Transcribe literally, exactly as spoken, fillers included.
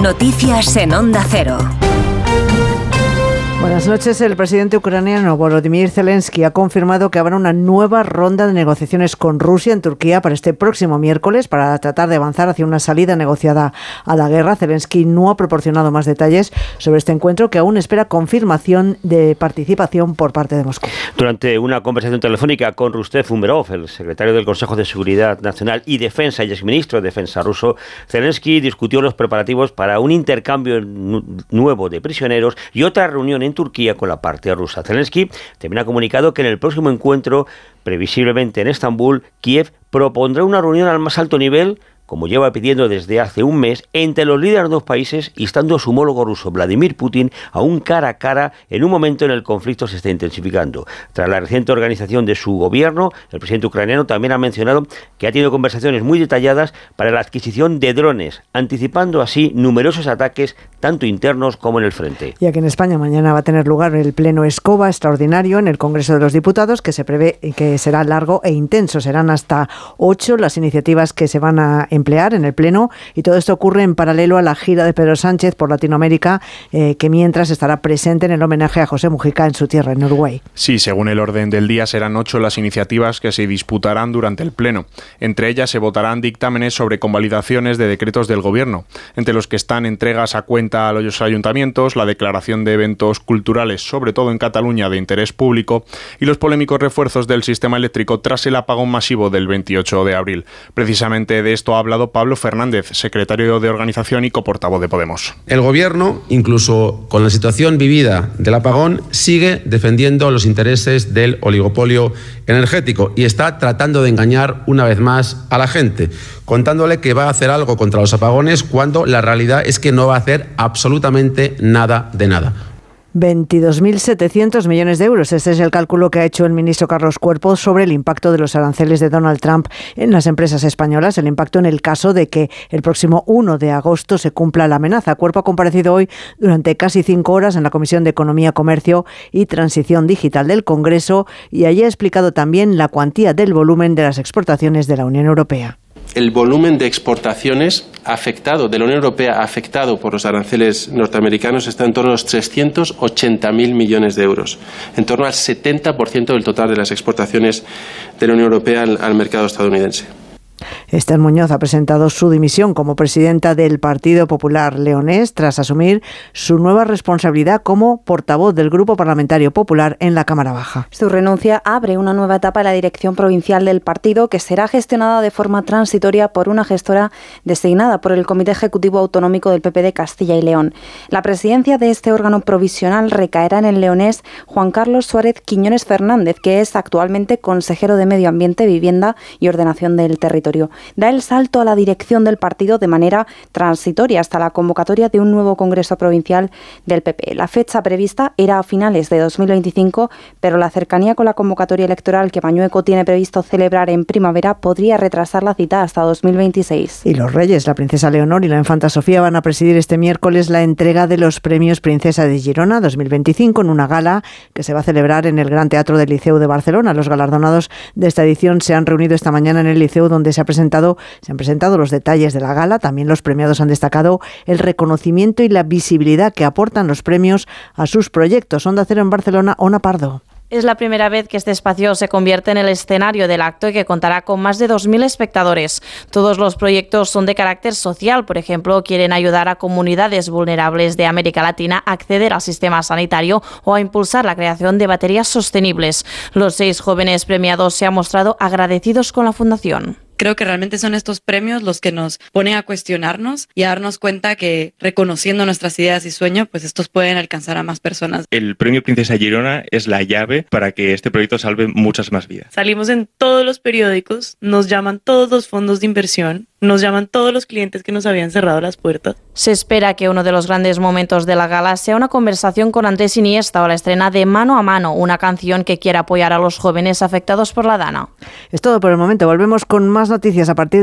Noticias en Onda Cero. Buenas noches. El presidente ucraniano Volodymyr Zelensky ha confirmado que habrá una nueva ronda de negociaciones con Rusia en Turquía para este próximo miércoles para tratar de avanzar hacia una salida negociada a la guerra. Zelensky no ha proporcionado más detalles sobre este encuentro, que aún espera confirmación de participación por parte de Moscú. Durante una conversación telefónica con Rustem Umerov, el secretario del Consejo de Seguridad Nacional y Defensa y exministro de Defensa ruso, Zelensky discutió los preparativos para un intercambio nuevo de prisioneros y otra reunión en Turquía con la parte rusa. Zelensky también ha comunicado que en el próximo encuentro, previsiblemente en Estambul, Kiev propondrá una reunión al más alto nivel, como lleva pidiendo desde hace un mes, entre los líderes de los dos países, instando a su homólogo ruso, Vladimir Putin, a un cara a cara en un momento en el conflicto se está intensificando. Tras la reciente organización de su gobierno, el presidente ucraniano también ha mencionado que ha tenido conversaciones muy detalladas para la adquisición de drones, anticipando así numerosos ataques, tanto internos como en el frente. Y aquí en España mañana va a tener lugar el pleno Escoba extraordinario en el Congreso de los Diputados, que se prevé que será largo e intenso. Serán hasta ocho las iniciativas que se van a emplear en el Pleno, y todo esto ocurre en paralelo a la gira de Pedro Sánchez por Latinoamérica, eh, que mientras estará presente en el homenaje a José Mujica en su tierra, en Uruguay. Sí, según el orden del día, serán ocho las iniciativas que se disputarán durante el Pleno. Entre ellas se votarán dictámenes sobre convalidaciones de decretos del Gobierno, entre los que están entregas a cuenta a los ayuntamientos, la declaración de eventos culturales, sobre todo en Cataluña, de interés público, y los polémicos refuerzos del sistema eléctrico tras el apagón masivo del veintiocho de abril. Precisamente de esto habla hablado Pablo Fernández, secretario de Organización y coportavoz de Podemos. El Gobierno, incluso con la situación vivida del apagón, sigue defendiendo los intereses del oligopolio energético y está tratando de engañar una vez más a la gente, contándole que va a hacer algo contra los apagones cuando la realidad es que no va a hacer absolutamente nada de nada. veintidós mil setecientos millones de euros. Este es el cálculo que ha hecho el ministro Carlos Cuerpo sobre el impacto de los aranceles de Donald Trump en las empresas españolas, el impacto en el caso de que el próximo uno de agosto se cumpla la amenaza. Cuerpo ha comparecido hoy durante casi cinco horas en la Comisión de Economía, Comercio y Transición Digital del Congreso, y allí ha explicado también la cuantía del volumen de las exportaciones de la Unión Europea. El volumen de exportaciones afectado de la Unión Europea afectado por los aranceles norteamericanos está en torno a los trescientos ochenta mil millones de euros, en torno al setenta por ciento del total de las exportaciones de la Unión Europea al, al mercado estadounidense. Esther Muñoz ha presentado su dimisión como presidenta del Partido Popular Leonés tras asumir su nueva responsabilidad como portavoz del Grupo Parlamentario Popular en la Cámara Baja. Su renuncia abre una nueva etapa en la dirección provincial del partido, que será gestionada de forma transitoria por una gestora designada por el Comité Ejecutivo Autonómico del P P de Castilla y León. La presidencia de este órgano provisional recaerá en el leonés Juan Carlos Suárez Quiñones Fernández, que es actualmente consejero de Medio Ambiente, Vivienda y Ordenación del Territorio. Da el salto a la dirección del partido de manera transitoria hasta la convocatoria de un nuevo Congreso Provincial del P P. La fecha prevista era a finales de dos mil veinticinco, pero la cercanía con la convocatoria electoral que Mañueco tiene previsto celebrar en primavera podría retrasar la cita hasta dos mil veintiséis. Y los reyes, la princesa Leonor y la infanta Sofía, van a presidir este miércoles la entrega de los premios Princesa de Girona dos mil veinticinco en una gala que se va a celebrar en el Gran Teatro del Liceu de Barcelona. Los galardonados de esta edición se han reunido esta mañana en el Liceu, donde se ha presentado, se han presentado los detalles de la gala. También los premiados han destacado el reconocimiento y la visibilidad que aportan los premios a sus proyectos. Onda Cero en Barcelona, Ona Pardo. Es la primera vez que este espacio se convierte en el escenario del acto y que contará con más de dos mil espectadores. Todos los proyectos son de carácter social. Por ejemplo, quieren ayudar a comunidades vulnerables de América Latina a acceder al sistema sanitario o a impulsar la creación de baterías sostenibles. Los seis jóvenes premiados se han mostrado agradecidos con la Fundación. Creo que realmente son estos premios los que nos ponen a cuestionarnos y a darnos cuenta que, reconociendo nuestras ideas y sueños, pues estos pueden alcanzar a más personas. El premio Princesa Girona es la llave para que este proyecto salve muchas más vidas. Salimos en todos los periódicos, nos llaman todos los fondos de inversión, nos llaman todos los clientes que nos habían cerrado las puertas. Se espera que uno de los grandes momentos de la gala sea una conversación con Andrés Iniesta o la estrena de Mano a Mano, una canción que quiere apoyar a los jóvenes afectados por la Dana. Es todo por el momento. Volvemos con más noticias a partir de